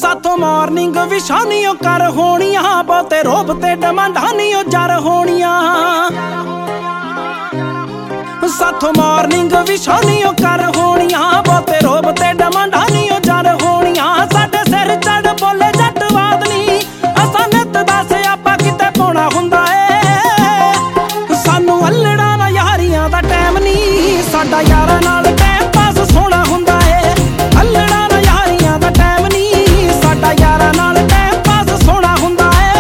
साथों morning विछानियों कर होनियां, बहुते रोब ते डमांडानियों जर होनियां। साथों मॉर्निंग विछानियों कर होनियां, बहुते रोब ते डमांडानियों जर होनियां। साडे सिर चढ़ बोले जट वादनी, असां नित दस आपा किते पाउणा हुंदा ए। सानू अल्लड़ा ना यारियां दा टैम नी, साडा यारां नाल टाइम पास सोहना हुंदा ए। अल्लड़ा ना यारियां दा टैम नी, साडा यारां नाल टाइम पास सोहना हुंदा ए।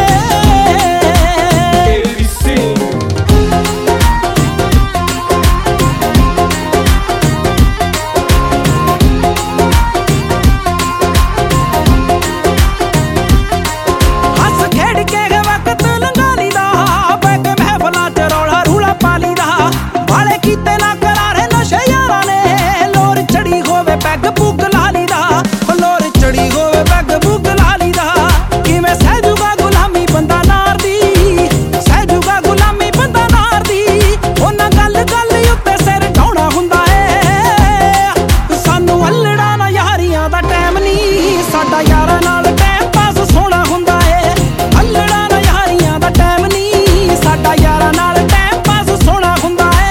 हस खेड़ के वक्त लंघा लीदा, बैठ महफिलां च रौला रूला पा लीदा। भाले कीते ना करारे नशे यारां ने, लोर चढ़ी होवे पैग पुग ला लीदा। लोर चढ़ी होवे पैग पुग ला लीदा। किवें सहजूगा गुलामी बंदा नार दी, सहजूगा गुलामी बंदा नार दी। उन्हां गल गल उत्ते सिर ढाउणा हुंदा ए। सानू अल्लड़ा ना यारियां दा टैम नी, साडा यारां नाल टाइम पास सोहना हुंदा ए। अल्लड़ा ना यारियां दा टैम नी, साडा यारां नाल टाइम पास सोहना हुंदा ए।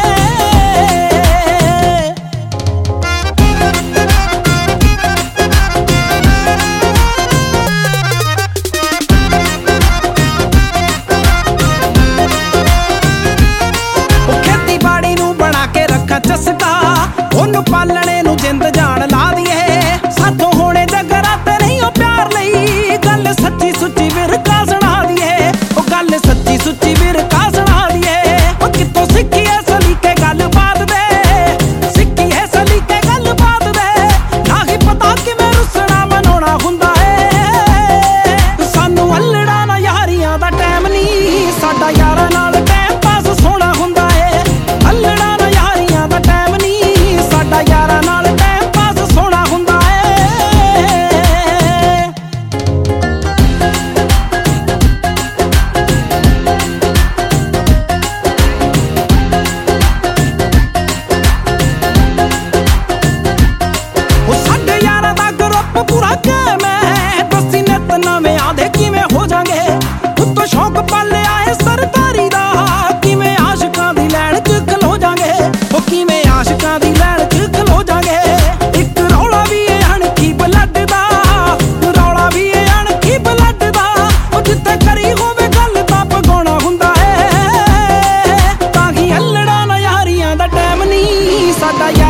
खेतीबाड़ी नूं बना के रखा चस्का, ओनू पालणे नूं जिंद जान ला दईए। साथों होणे जगराते नहीं ओ प्यार लई, गल सच्ची सुच्ची विरका सुणा दईए। ओ गल सच्ची सुच्ची विरका सुणा दईए। ओ कित्तों सिक्खी ऐ सलीके गलबात दे, सिक्खी ऐ सलीके गलबात दे। ना ही पता किवें रुसना मनाउणा हुंदा ए। सानू अल्लड़ा ना यारियां दा टैम नी, साडा यारां नाल टाइम पास सोहना हुंदा ए। अल्लड़ा ना यारियां दा टैम नी, साडा यारां नाल टाइम पास सोहना हुंदा ए। ओ साडे यारां दा ग्रुप पूरा कायम है, दस्सी नित नवें आंदे किवें हो जांगे। उत्तों शौक पालिया है सरदारी दा, किवें आशिकां दी लैन च खलो जांगे। ओ किवें आशिकां दी लैन च खलो जांगे। इक रौला भी है अणखी ब्लड दा, रौला भी है अणखी ब्लड दा। ओ जित्थे करी होवे गल तां पगाउणा हुंदा ए। तां ही अल्लड़ा ना यारियां दा टैम नी, साडा